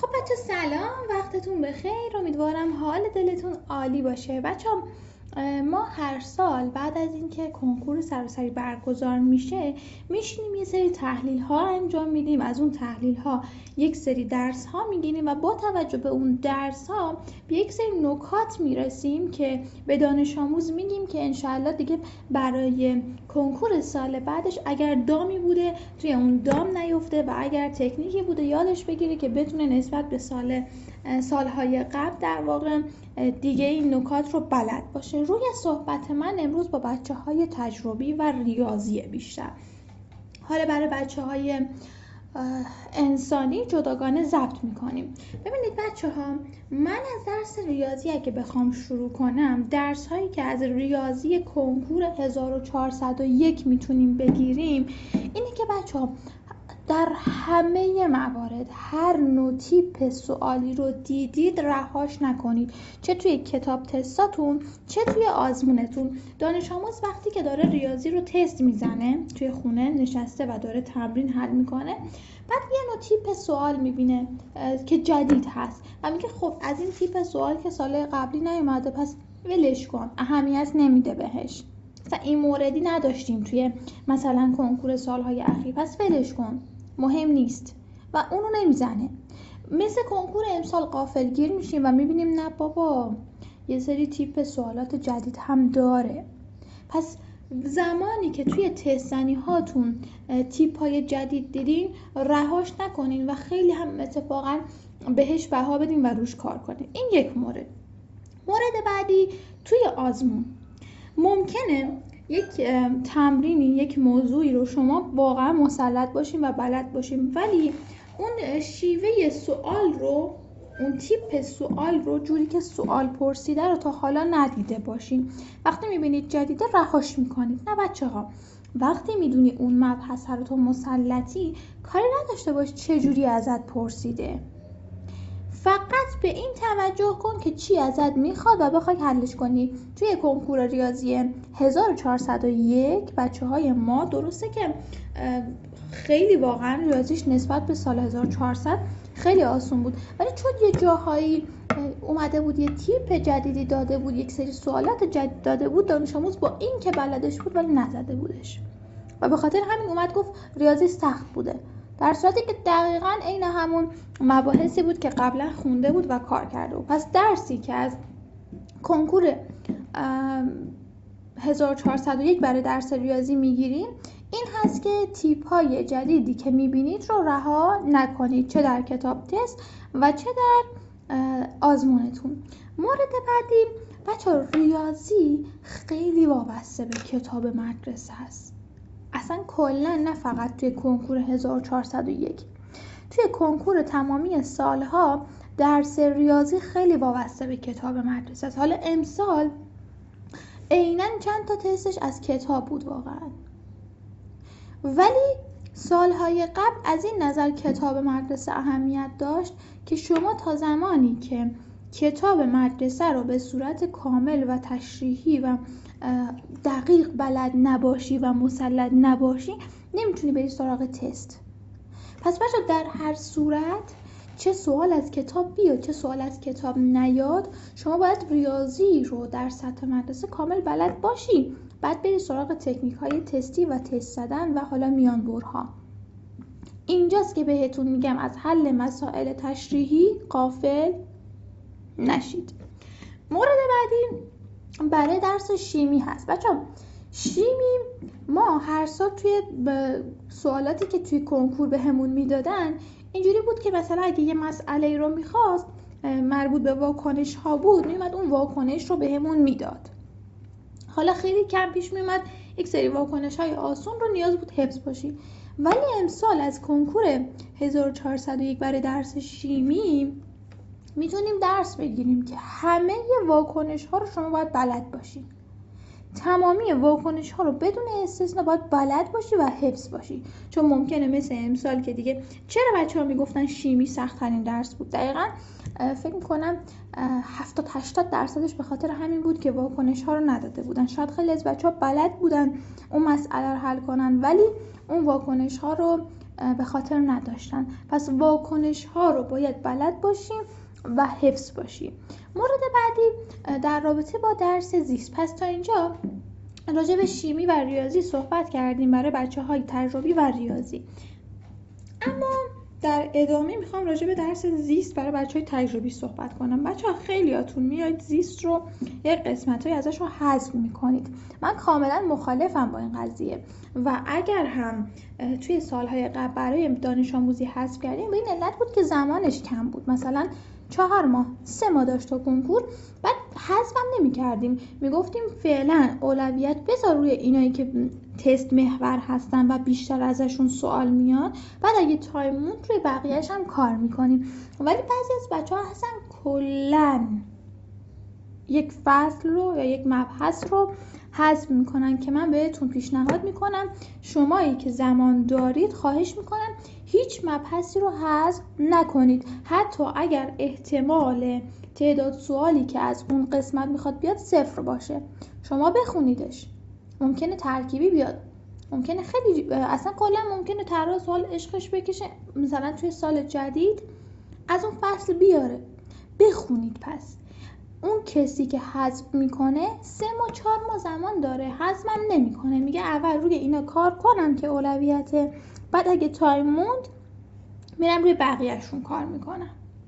خب بچه سلام، وقتتون بخیر. امیدوارم حال دلتون عالی باشه. بچه ما هر سال بعد از اینکه کنکور سراسری برگزار میشه میشینیم یه سری تحلیل ها انجام میدیم. از اون تحلیل ها یک سری درس ها میگیریم و با توجه به اون درس ها به یک سری نکات میرسیم که به دانش آموز میگیم که انشالله دیگه برای کنکور سال بعدش اگر دامی بوده توی اون دام نیفته و اگر تکنیکی بوده یادش بگیره که بتونه نسبت به سالهای قبل در واقع دیگه این نکات رو بلد باشه. روی صحبت من امروز با بچه‌های تجربی و ریاضی بیشتر. حالا برای بچه‌های انسانی جداگانه ضبط میکنیم. ببینید بچه‌ها، من از درس ریاضی اگه بخوام شروع کنم، درس هایی که از ریاضی کنکور 1401 میتونیم بگیریم اینه که بچه‌ها در همه موارد هر نوع تیپ سوالی رو دیدید رهاش نکنید، چه توی کتاب تستاتون چه توی آزمونتون. دانش آموز وقتی که داره ریاضی رو تست میزنه توی خونه نشسته و داره تمرین حل میکنه، بعد یه نوع تیپ سوال میبینه که جدید هست و میگه خب از این تیپ سوال که سال قبلی نیومده پس ولش کن، اهمیت نمیده بهش، مثلا این موردی نداشتیم توی مثلا کنکور سالهای اخیر پس ولش کن، مهم نیست و اونو نمیزنه. مثل کنکور امسال غافلگیر میشیم و میبینیم نه بابا یه سری تیپ سوالات جدید هم داره. پس زمانی که توی تست زنی هاتون تیپ های جدید دیدین رهاش نکنین و خیلی هم اتفاقا بهش بها بدین و روش کار کنین. این یک مورد. مورد بعدی توی آزمون ممکنه یک تمرینی، یک موضوعی رو شما واقعا مسلط باشین و بلد باشین ولی اون شیوه سوال رو، اون تیپ سوال رو، جوری که سوال پرسیده رو تا حالا ندیده باشین. وقتی میبینید جدیده رهاش میکنید. نه بچه ها، وقتی میدونی اون مبحث رو تو مسلطی کاری نداشته باش چه جوری ازت پرسیده، فقط به این توجه کن که چی ازت میخواد و بخوای حلش کنی. توی کنکور ریاضی 1401 بچه های ما درسته که خیلی واقعا ریاضیش نسبت به سال 1400 خیلی آسون بود، ولی چون یه جاهایی اومده بود یه تیپ جدیدی داده بود، یک سری سوالات جدید داده بود، دانش آموز با این که بلدش بود ولی نزده بودش و به خاطر همین اومد گفت ریاضی سخت بوده، در صورتی که دقیقاً عین همون مباحثی بود که قبلا خونده بود و کار کرده بود. پس درسی که از کنکور 1401 برای درس ریاضی میگیریم این هست که تیپ های جدیدی که میبینید رو رها نکنید، چه در کتاب تست و چه در آزمونتون. مورد بعدی بچه ریاضی خیلی وابسته به کتاب مدرسه هست، اصلا کلا نه فقط توی کنکور 1401، توی کنکور تمامی سالها درس ریاضی خیلی وابسته به کتاب مدرسه است. حالا امسال عیناً چند تا تستش از کتاب بود واقعا، ولی سالهای قبل از این نظر کتاب مدرسه اهمیت داشت که شما تا زمانی که کتاب مدرسه رو به صورت کامل و تشریحی و دقیق بلد نباشی و مسلط نباشی نمیتونی بری سراغ تست. پس بچه در هر صورت چه سوال از کتاب بیاد چه سوال از کتاب نیاد شما باید ریاضی رو در سطح مدرسه کامل بلد باشی، بعد بری سراغ تکنیک های تستی و تست زدن و حالا میانبرها. اینجاست که بهتون میگم از حل مسائل تشریحی غافل نشید. مورد بعدی برای درس شیمی هست. بچه‌ها شیمی ما هر سال توی سوالاتی که توی کنکور بهمون میدادن اینجوری بود که مثلا اگه یه مسئله رو میخواست مربوط به واکنش ها بود میومد اون واکنش رو بهمون میداد. حالا خیلی کم پیش میومد یک سری واکنش های آسون رو نیاز بود حفظ باشی، ولی امسال از کنکور 1401 برای درس شیمی میتونیم درس بگیریم که همه واکنش ها رو شما باید بلد باشی، تمامی واکنش ها رو بدون استثنا باید بلد باشی و حفظ باشی. چون ممکنه مثل امسال که دیگه چرا بچه ها میگفتن شیمی سخت ترین درس بود، دقیقا فکر میکنم 70-80% به خاطر همین بود که واکنش ها رو نداده بودن. شاید خیلی از بچه ها بلد بودن اون مسئله رو حل کنن ولی اون واکنش ها رو به خاطر نداشتن. پس واکنش ها رو باید بلد باشیم و حفظ باشیم. مورد بعدی در رابطه با درس زیست. پس تا اینجا راجع به شیمی و ریاضی صحبت کردیم برای بچه‌های تجربی و ریاضی. اما در ادامه میخوام راجع به درس زیست برای بچه‌های تجربی صحبت کنم. بچه‌ها خیلیاتون میایید زیست رو یک قسمتایی ازش رو حذف میکنید. من کاملا مخالفم با این قضیه و اگر هم توی سالهای قبل برای دانش آموزی حذف کردیم به این علت بود که زمانش کم بود. مثلا 4 ماه 3 ماه داشت تا کنکور، بعد حذفم نمی کردیم، می گفتیم فعلا اولویت بذار روی اینایی که تست محور هستن و بیشتر ازشون سوال میاد، بعد اگه تایم موند روی بقیهش هم کار میکنیم. ولی بعضی از بچه ها هستن کلن یک فصل رو یا یک مبحث رو حذف میکنن که من بهتون پیشنهاد میکنم شمایی که زمان دارید خواهش میکنم هیچ مبحثی رو حذف نکنید، حتی اگر احتمال تعداد سوالی که از اون قسمت میخواد بیاد 0 باشه. شما بخونیدش، ممکنه ترکیبی بیاد، ممکنه خیلی اصلا کلا ممکنه طراح سوال عشقش بکشه مثلا توی سال جدید از اون فصل بیاره، بخونید. پس اون کسی که حذف میکنه 3 ماه 4 ماه زمان داره، حذفم نمیکنه، میگه اول روی اینا کار کنم که اولویته، بعد اگه تایم موند میرم روی بقیهشون کار میکنم.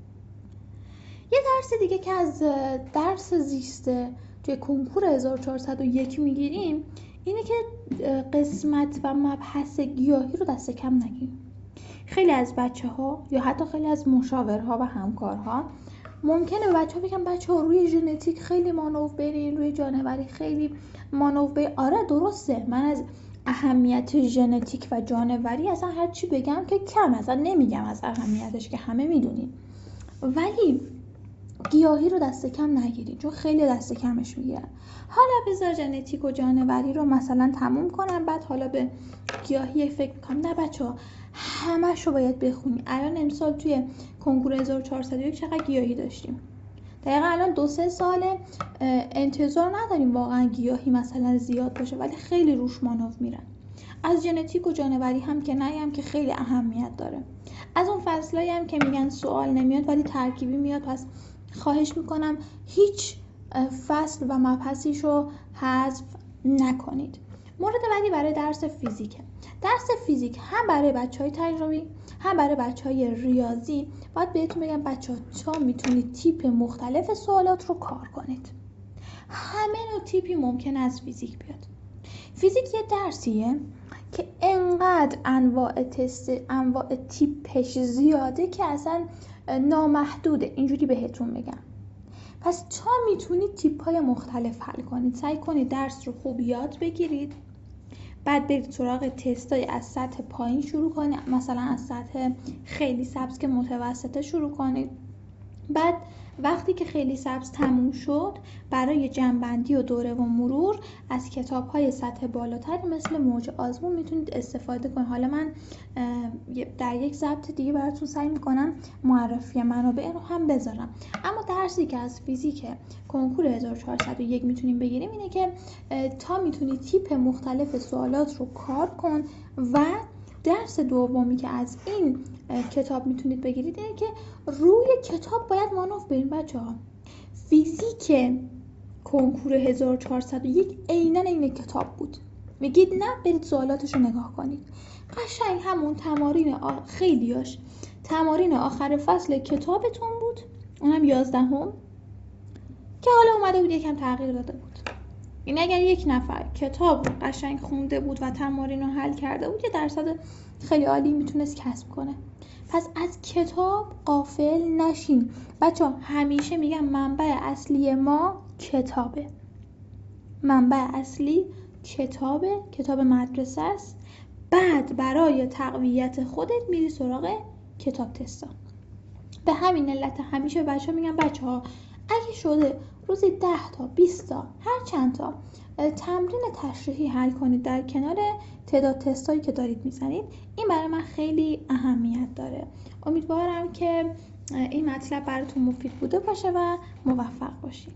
یه درس دیگه که از درس زیست توی کنکور 1401 میگیریم اینه که قسمت و مبحث گیاهی رو دست کم نگیریم. خیلی از بچه ها یا حتی خیلی از مشاورها و همکارها ممکنه به بچه ها بگم بچه ها روی ژنتیک خیلی مانور برین، روی جانوری خیلی مانور برین. آره درسته، من از اهمیت ژنتیک و جانوری اصلا هر چی بگم که کم، اصلا نمیگم از اهمیتش که همه میدونین، ولی گیاهی رو دست کم نگیرید چون خیلی دست کمش میگیرن. حالا بذار ژنتیک و جانوری رو مثلا تموم کنم، بعد حالا به گیاهی فکر میکنم. نه بچه‌ها همش رو باید بخونی. الان امسال توی کنکور 1401 چقدر گیاهی داشتیم؟ دقیقا الان 2-3 ساله انتظار نداریم واقعا گیاهی مثلا زیاد باشه، ولی خیلی روش مانور میرن. از ژنتیک و جانوری هم که نگم که خیلی اهمیت داره. از اون فصلایی هم که میگن سوال نمیاد ولی ترکیبی میاد، پس خواهش میکنم هیچ فصل و مبحثیش رو حذف نکنید. مورد بعدی برای درس فیزیکه. درس فیزیک هم برای بچهای تجربی هم برای بچهای ریاضی باید بهتون بگم بچه‌ها تا میتونید تیپ مختلف سوالات رو کار کنید. همه نوع تیپی ممکن از فیزیک بیاد. فیزیک یه درسیه که انقدر انواع تیپش زیاده که اصلا نامحدوده، اینجوری بهتون بگم. پس تا میتونید تیپ‌های مختلف حل کنید. سعی کنید درس رو خوب یاد بگیرید، بعد برید سراغ تستای از سطح پایین شروع کنید، مثلا از سطح خیلی سبز که متوسطه شروع کنید. بعد وقتی که خیلی سبز تموم شد برای جمع‌بندی و دوره و مرور از کتاب‌های سطح بالاتر مثل موج آزمون میتونید استفاده کنید. حالا من در یک ضبط دیگه براتون سعی میکنم معرفی منابع رو هم بذارم. اما درسی که از فیزیک کنکور 1401 میتونیم بگیریم اینه که تا میتونید تیپ مختلف سوالات رو کار کن. و درس دومی که از این کتاب میتونید بگیرید اینه که روی کتاب باید مانور بریم. بچه‌ها فیزیک کنکور 1401 عیناً این کتاب بود. میگید نه، برید سوالاتش رو نگاه کنید. قشنگ همون تمارین خیلیاش تمارین آخر فصل کتابتون بود، اونم 11ام که حالا اومده بود یکم تغییر داده بود. این اگر یک نفر کتاب رو قشنگ خونده بود و تمارین رو حل کرده بود یه درصد خیلی عالی میتونست کسب کنه. پس از کتاب غافل نشین بچه ها. همیشه میگم منبع اصلی ما کتابه، منبع اصلی کتابه، کتاب مدرسه است. بعد برای تقویت خودت میری سراغ کتاب تستا. به همین علت همیشه بچه ها میگم بچه ها اگه شده روزی 10 تا 20 تا هر چند تا تمرین تشریحی حل کنید در کنار تعداد تستایی که دارید میزنید، این برای من خیلی اهمیت داره. امیدوارم که این مطلب براتون مفید بوده باشه و موفق باشید.